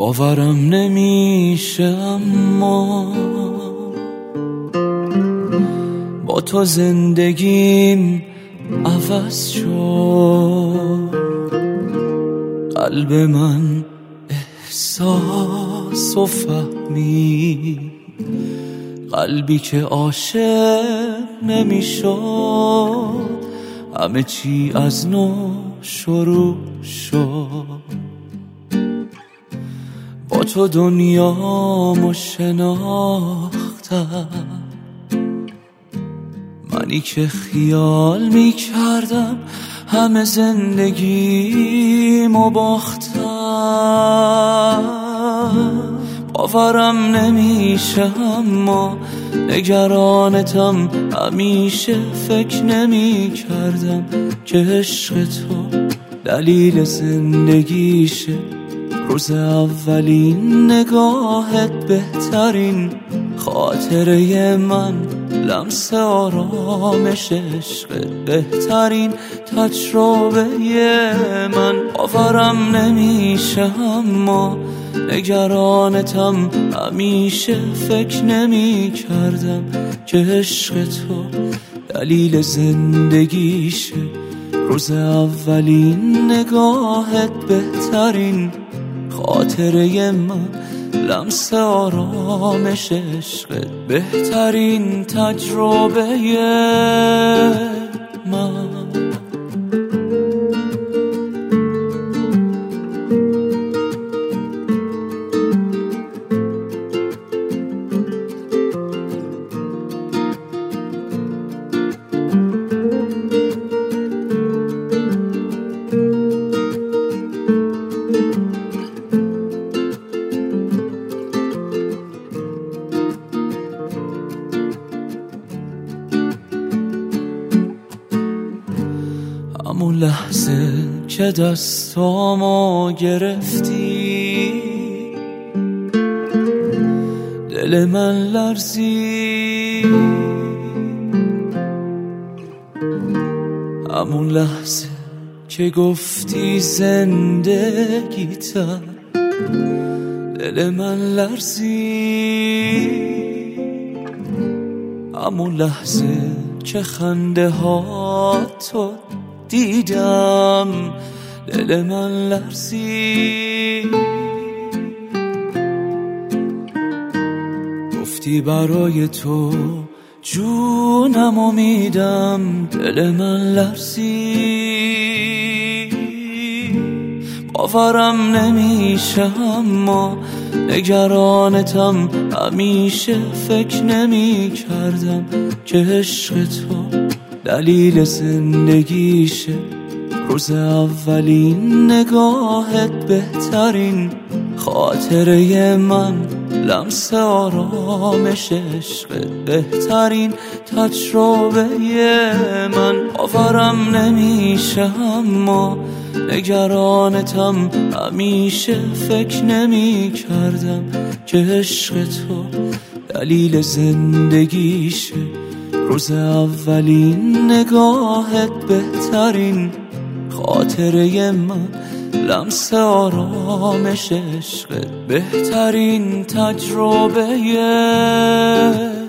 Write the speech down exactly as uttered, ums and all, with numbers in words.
باورم نمیشه اما با تو زندگیم عوض شد. قلب من احساس و فهمی، قلبی که عاشق نمیشد، همه چی از نو شروع شد. با تو دنیامو شناختم، منی که خیال میکردم همه زندگیمو باختم. باورم نمیشه اما نگرانتم، همیشه فکر نمی کردم که عشق تو دلیل زندگیشه. روز اولین نگاهت بهترین خاطره من، لمس آرامش عشق بهترین تجربه من. باورم نمیشه اما نگرانتم، همیشه فکر نمی کردم که عشق تو دلیل زندگیشه. روز اولین نگاهت بهترین خاطره من، لمس آرامش عشق بهترین تجربه من. همون لحظه که دستامو گرفتی، دل من لرزی. همون لحظه که گفتی زندگیتم، دل من لرزی. همون لحظه که خنده ها تو دیدم، دل من لرزی. گفتی برای تو جونمو میدم، دل من لرزی. باورم نمیشه اما نگرانتم، همیشه فکر نمی کردم که عشق تو دلیل زندگیشه. روز اولین نگاهت بهترین خاطره من، لمس آرامش عشق بهترین تجربه من. باورم نمیشه اما نگرانتم، همیشه فکر نمی کردم که عشق تو دلیل زندگیشه. روز اولین نگاهت بهترین خاطره من، لمس آرامش عشق بهترین تجربه